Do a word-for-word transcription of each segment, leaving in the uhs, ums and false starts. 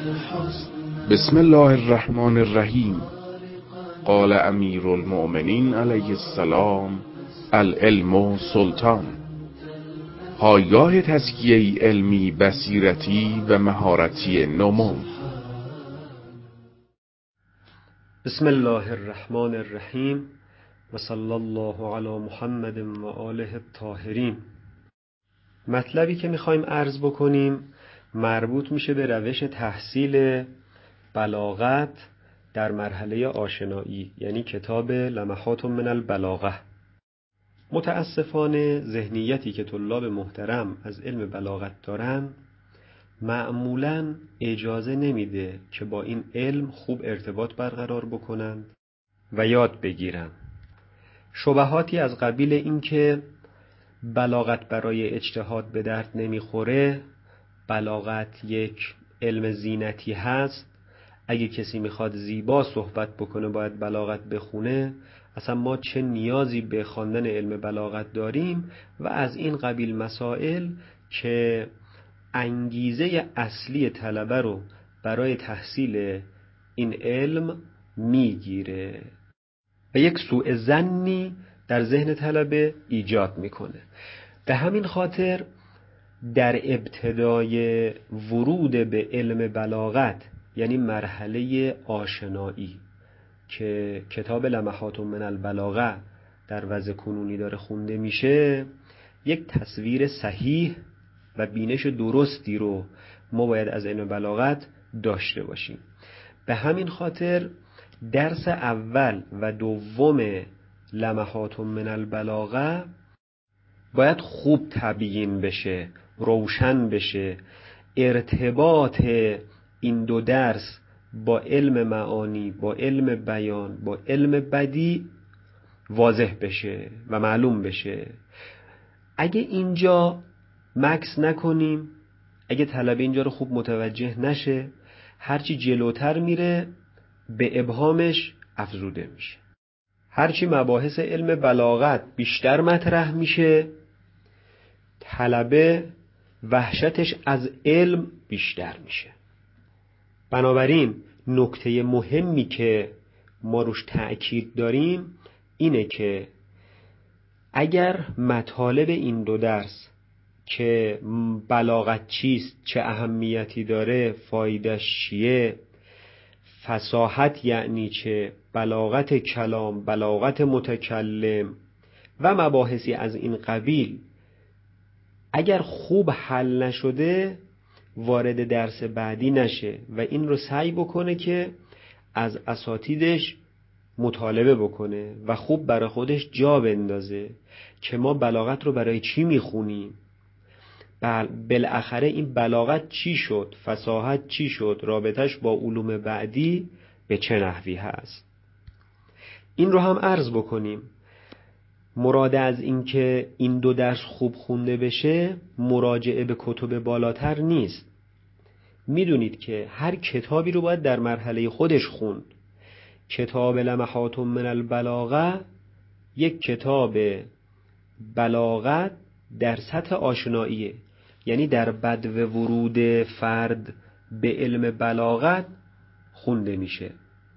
بسم الله الرحمن الرحیم. قال امیر المؤمنین علیه السلام: العلم سلطان. پایگاه تزکیه علمی، بصیرتی و مهارتی نمو. بسم الله الرحمن الرحیم و صلی الله علی محمد و آله الطاهرین. مطلبی که میخوایم عرض بکنیم مربوط میشه به روش تحصیل بلاغت در مرحله آشنایی، یعنی کتاب لمحات من البلاغه. متاسفانه ذهنیتی که طلاب محترم از علم بلاغت دارن معمولاً اجازه نمیده که با این علم خوب ارتباط برقرار بکنند و یاد بگیرن. شبهاتی از قبیل این که بلاغت برای اجتهاد به درد نمیخوره، بلاغت یک علم زینتی هست، اگه کسی میخواد زیبا صحبت بکنه باید بلاغت بخونه، اصلا ما چه نیازی به خواندن علم بلاغت داریم و از این قبیل مسائل که انگیزه اصلی طلبه رو برای تحصیل این علم میگیره و یک سوء ظنی در ذهن طلبه ایجاد میکنه. به همین خاطر در ابتدای ورود به علم بلاغت، یعنی مرحله آشنایی که کتاب لمحات من البلاغه در وضع کنونی داره خونده میشه، یک تصویر صحیح و بینش درستی رو ما باید از علم بلاغت داشته باشیم. به همین خاطر درس اول و دوم لمحات من البلاغه باید خوب تبیین بشه، روشن بشه، ارتباط این دو درس با علم معانی، با علم بیان، با علم بدیع واضح بشه و معلوم بشه. اگه اینجا مکس نکنیم، اگه طلبه اینجا رو خوب متوجه نشه، هرچی جلوتر میره به ابهامش افزوده میشه. هرچی مباحث علم بلاغت بیشتر مطرح میشه، طلبه وحشتش از علم بیشتر میشه. بنابراین نکته مهمی که ما روش تأکید داریم اینه که اگر مطالب این دو درس که بلاغت چیست، چه اهمیتی داره، فایدهش چیه، فصاحت یعنی چه، بلاغت کلام، بلاغت متکلم و مباحثی از این قبیل اگر خوب حل نشده وارد درس بعدی نشه و این رو سعی بکنه که از اساتیدش مطالبه بکنه و خوب برای خودش جا بندازه که ما بلاغت رو برای چی میخونیم، بالاخره این بلاغت چی شد، فصاحت چی شد، رابطش با علوم بعدی به چه نحوی هست. این رو هم عرض بکنیم. مراد از این که این دو درس خوب خونده بشه مراجعه به کتب بالاتر نیست. میدونید که هر کتابی رو باید در مرحله خودش خوند. کتاب لمحات من البلاغه یک کتاب بلاغت در سطح آشناییه، یعنی در بدو ورود فرد به علم بلاغت خونده میشه.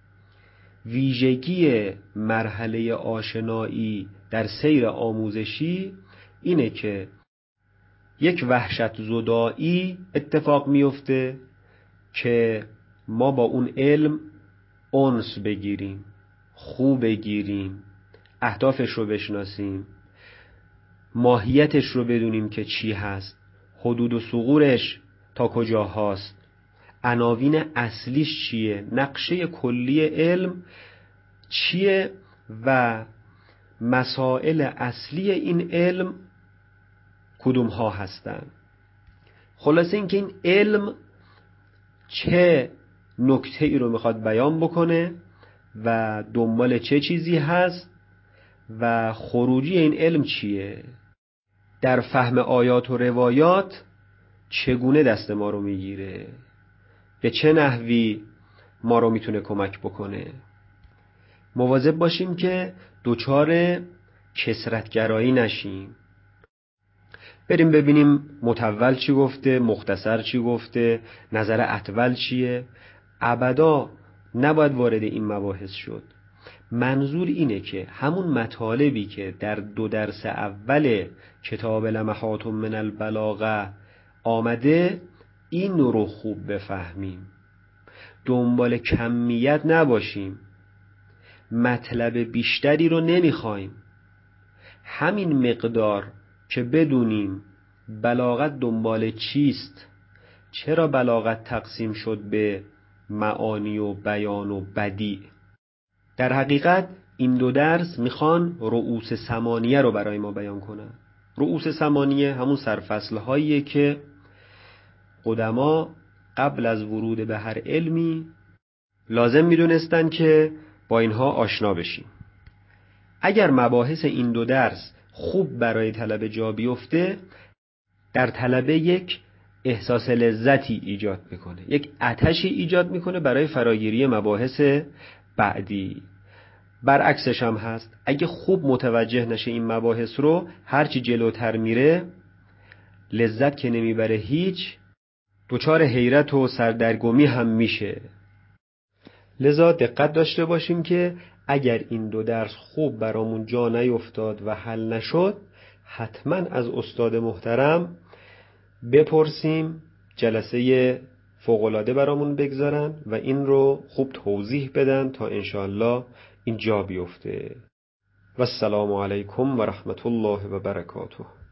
ویژگی مرحله آشنایی در سیر آموزشی اینه که یک وحشت زدایی اتفاق میفته که ما با اون علم انس بگیریم، خوب بگیریم، اهدافش رو بشناسیم، ماهیتش رو بدونیم که چی هست، حدود و ثغورش تا کجا هست، عناوین اصلیش چیه، نقشه کلی علم چیه و مسائل اصلی این علم کدوم ها هستن. خلاصه اینکه این علم چه نکته ای رو میخواد بیان بکنه و دنبال چه چیزی هست و خروجی این علم چیه، در فهم آیات و روایات چگونه دست ما رو میگیره، به چه نحوی ما رو میتونه کمک بکنه. مواظب باشیم که دوچار کثرتگرایی نشیم. بریم ببینیم متول چی گفته، مختصر چی گفته، نظر اطول چیه. ابدا نباید وارد این مباحث شد. منظور اینه که همون مطالبی که در دو درس اول کتاب لمحات من البلاغه آمده این رو خوب بفهمیم، دنبال کمیت نباشیم، مطلب بیشتری رو نمیخوایم، همین مقدار که بدونیم بلاغت دنبال چیست، چرا بلاغت تقسیم شد به معانی و بیان و بدیع. در حقیقت این دو درس میخوان رؤوس ثمانیه رو برای ما بیان کنن. رؤوس ثمانیه همون سرفصل هاییه که قدما قبل از ورود به هر علمی لازم میدونستن که با اینها آشنا بشیم. اگر مباحث این دو درس خوب برای طلبه جا بیفته، در طلبه یک احساس لذتی ایجاد میکنه، یک آتشی ایجاد میکنه برای فراگیری مباحث بعدی. برعکسش هم هست، اگه خوب متوجه نشه این مباحث رو، هرچی جلوتر میره لذت که نمیبره هیچ، دچار حیرت و سردرگمی هم میشه. لذا دقت داشته باشیم که اگر این دو درس خوب برامون جا نیفتاد و حل نشد، حتما از استاد محترم بپرسیم، جلسه فوق‌العاده برامون بگذارن و این رو خوب توضیح بدن تا انشاءالله این جا بیفته. و السلام علیکم و رحمت الله و برکاته.